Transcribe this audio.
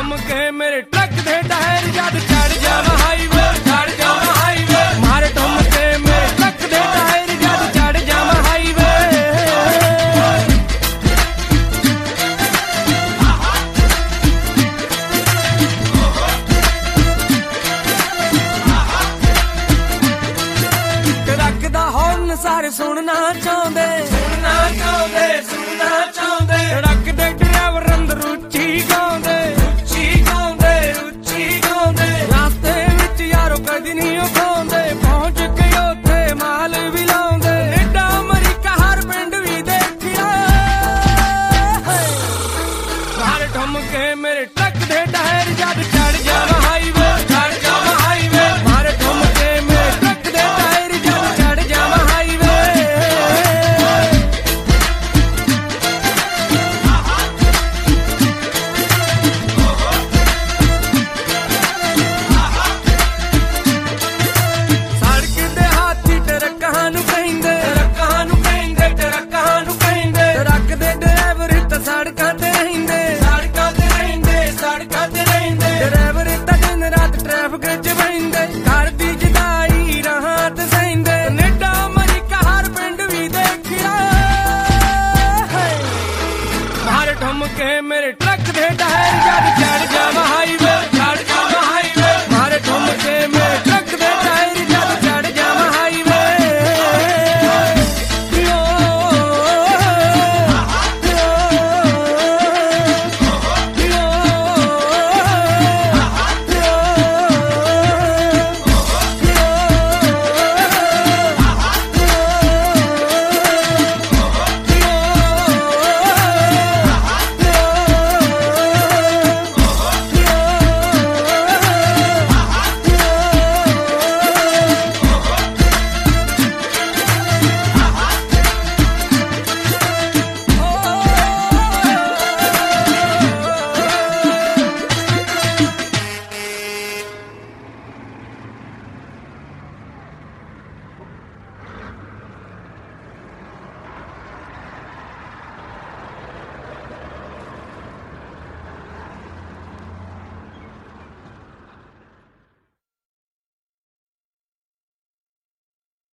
ठुमके मेरे ट्रक दे टायर जद चढ़ जावा हाईवे, चढ़ जावा हाईवे। मारे ठुमके मेरे ट्रक दे टायर जद चढ़ जावा हाईवे। ट्रक दा हॉर्न सारे सुनना चाहुंदे, सुनना चाहुंदे, सुनना चाहुंदे। ट्रक दे ड्राइवर अंदर उच्ची गाउंदे, उच्ची गाउंदे, उच्ची गाउंदे। रास्ते विच यारो कदी नहीं उखाउंदे, पहुंच के उत्थे माल भी लाउंदे। एडा अमरीका हर पिंड भी देखिया। मारे ठुमके मेरे ट्रक दे टायर जद चढ़ जावा हाईवे, चढ़ जावा हाईवे। मारे ठुमके मेरे ट्रक दे टायर जद चढ़ जावा हाईवे। सड़क दे हाथी ट्रकां नूं कहिंदे, ट्रकां नूं कहिंदे, ट्रकां नूं कहिंदे। ट्रक दे ड्राइवर तां सड़कां ते रहिंदे, सड़कां ते रहिंदे, सड़कां ते रहिंदे। ड्राइवर तां दिन रात ट्रैफिक च बहिंदे, घर दी जुदाई राहां ते सहिंदे। कनेडा अमरीका हर पिंड भी देखिया। मारे ठुमके मेरे ट्रक दे टायर जद